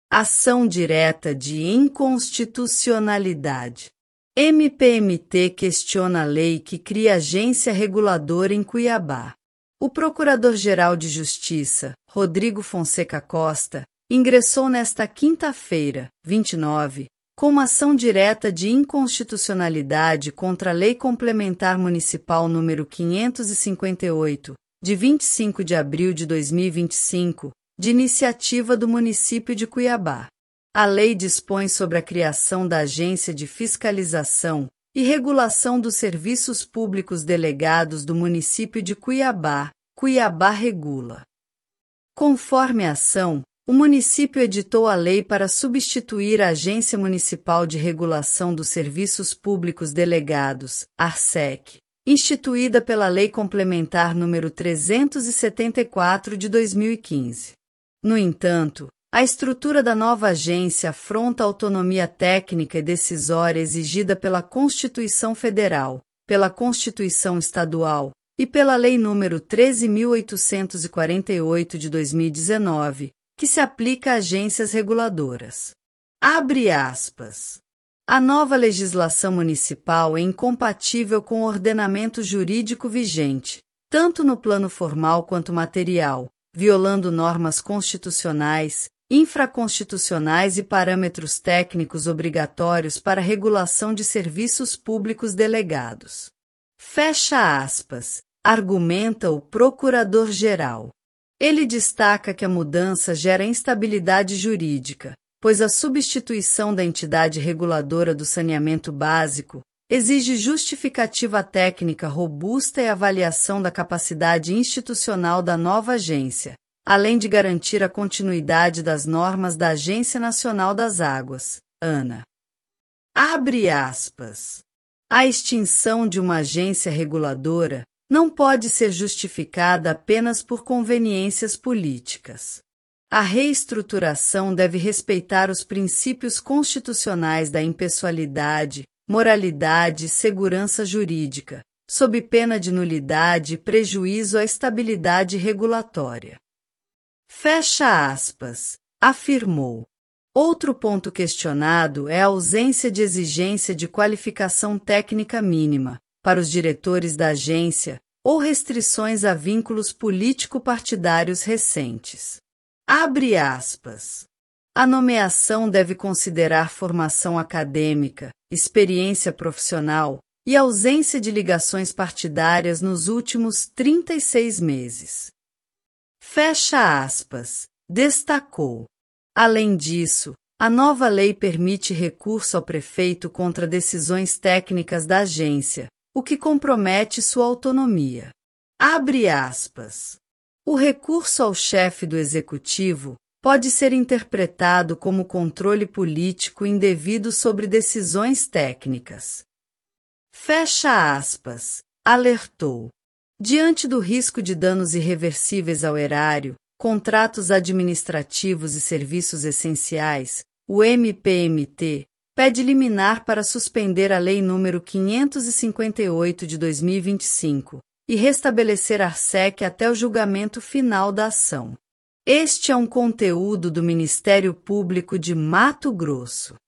Ação direta de inconstitucionalidade. MPMT questiona a lei que cria agência reguladora em Cuiabá. O Procurador-Geral de Justiça, Rodrigo Fonseca Costa, ingressou nesta quinta-feira, 29, com uma ação direta de inconstitucionalidade contra a Lei Complementar Municipal número 558, de 25 de abril de 2025, de iniciativa do município de Cuiabá. A lei dispõe sobre a criação da Agência de Fiscalização e Regulação dos Serviços Públicos Delegados do município de Cuiabá, Cuiabá Regula. Conforme a ação, o município editou a lei para substituir a Agência Municipal de Regulação dos Serviços Públicos Delegados, ARSEC, instituída pela Lei Complementar número 374 de 2015. No entanto, a estrutura da nova agência afronta a autonomia técnica e decisória exigida pela Constituição Federal, pela Constituição Estadual e pela Lei nº 13.848 de 2019, que se aplica a agências reguladoras. Abre aspas. A nova legislação municipal é incompatível com o ordenamento jurídico vigente, tanto no plano formal quanto material, violando normas constitucionais, infraconstitucionais e parâmetros técnicos obrigatórios para a regulação de serviços públicos delegados. Fecha aspas, argumenta o Procurador-Geral. Ele destaca que a mudança gera instabilidade jurídica, pois a substituição da entidade reguladora do saneamento básico exige justificativa técnica robusta e avaliação da capacidade institucional da nova agência, além de garantir a continuidade das normas da Agência Nacional das Águas, ANA. Abre aspas. A extinção de uma agência reguladora não pode ser justificada apenas por conveniências políticas. A reestruturação deve respeitar os princípios constitucionais da impessoalidade, moralidade e segurança jurídica, sob pena de nulidade e prejuízo à estabilidade regulatória. Fecha aspas, afirmou. Outro ponto questionado é a ausência de exigência de qualificação técnica mínima para os diretores da agência ou restrições a vínculos político-partidários recentes. Abre aspas. A nomeação deve considerar formação acadêmica, experiência profissional e ausência de ligações partidárias nos últimos 36 meses. Fecha aspas, destacou. Além disso, a nova lei permite recurso ao prefeito contra decisões técnicas da agência, o que compromete sua autonomia. Abre aspas. O recurso ao chefe do executivo pode ser interpretado como controle político indevido sobre decisões técnicas. Fecha aspas, alertou. Diante do risco de danos irreversíveis ao erário, contratos administrativos e serviços essenciais, o MPMT pede liminar para suspender a Lei nº 558 de 2025 e restabelecer a ARSEC até o julgamento final da ação. Este é um conteúdo do Ministério Público de Mato Grosso.